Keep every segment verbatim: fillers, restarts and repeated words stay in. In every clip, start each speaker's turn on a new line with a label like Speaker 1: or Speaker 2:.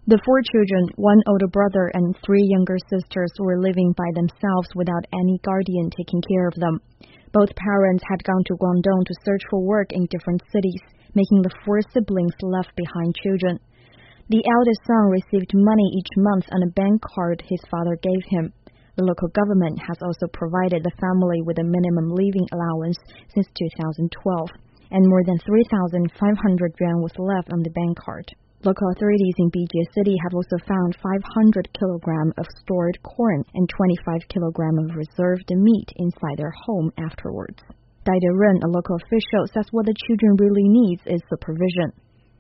Speaker 1: The four children, one older brother and three younger sisters, were living by themselves without any guardian taking care of them. Both parents had gone to Guangdong to search for work in different cities, making the four siblings left behind children. The eldest son received money each month on a bank card his father gave him. The local government has also provided the family with a minimum living allowance since two thousand twelve, and more than three thousand five hundred yuan was left on the bank card. Local authorities in Bijie City have also found five hundred kilograms of stored corn and twenty-five kilograms of reserved meat inside their home afterwards. Dai Ren, a local official, says what the children really need is supervision.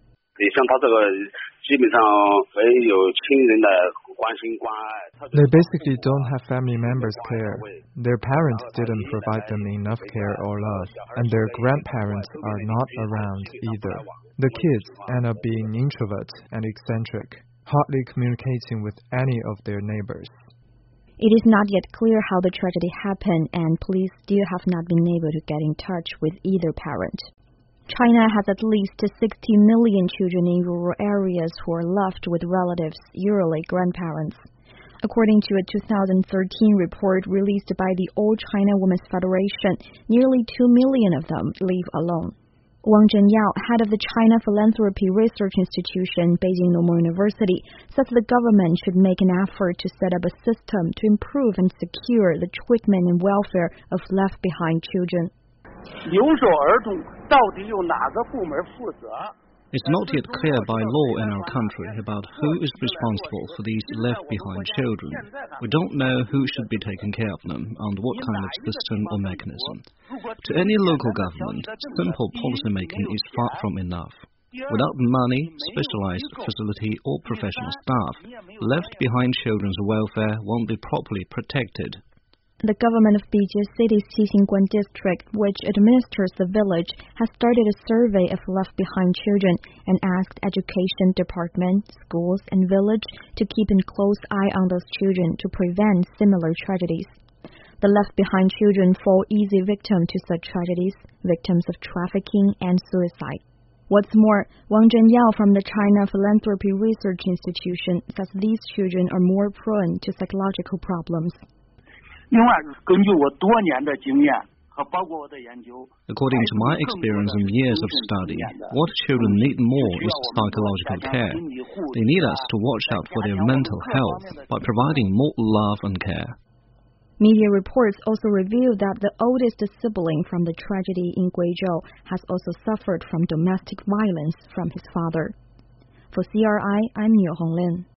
Speaker 2: They basically don't have family members' care. Their parents didn't provide them enough care or love, and their grandparents are not around either. The kids end up being introverts and eccentric, hardly communicating with any of their neighbors.
Speaker 1: It is not yet clear how the tragedy happened, and police still have not been able to get in touch with either parent. China has at least sixty million children in rural areas who are left with relatives, usually grandparents. According to a two thousand thirteen report released by the All China Women's Federation, nearly two million of them live alone. Wang Zhenyao, head of the China Philanthropy Research Institution, Beijing Normal University, says the government should make an effort to set up a system to improve and secure the treatment and welfare of left-behind children.
Speaker 3: It's not yet clear by law in our country about who is responsible for these left-behind children. We don't know who should be taking care of them and what kind of system or mechanism. To any local government, simple policy making is far from enough. Without money, specialized facility or professional staff, left-behind children's welfare won't be properly protected.
Speaker 1: The government of Bijie City's Xixingguan district, which administers the village, has started a survey of left-behind children and asked education department, schools, and village to keep a close eye on those children to prevent similar tragedies. The left-behind children fall easy victim to such tragedies, victims of trafficking and suicide. What's more, Wang Zhenyao from the China Philanthropy Research Institution says these children are more prone to psychological problems.
Speaker 3: According to my experience and years of study, what children need more is psychological care. They need us to watch out for their mental health by providing more love and care.
Speaker 1: Media reports also reveal that the oldest sibling from the tragedy in Guizhou has also suffered from domestic violence from his father. For C R I, I'm Niu Honglin.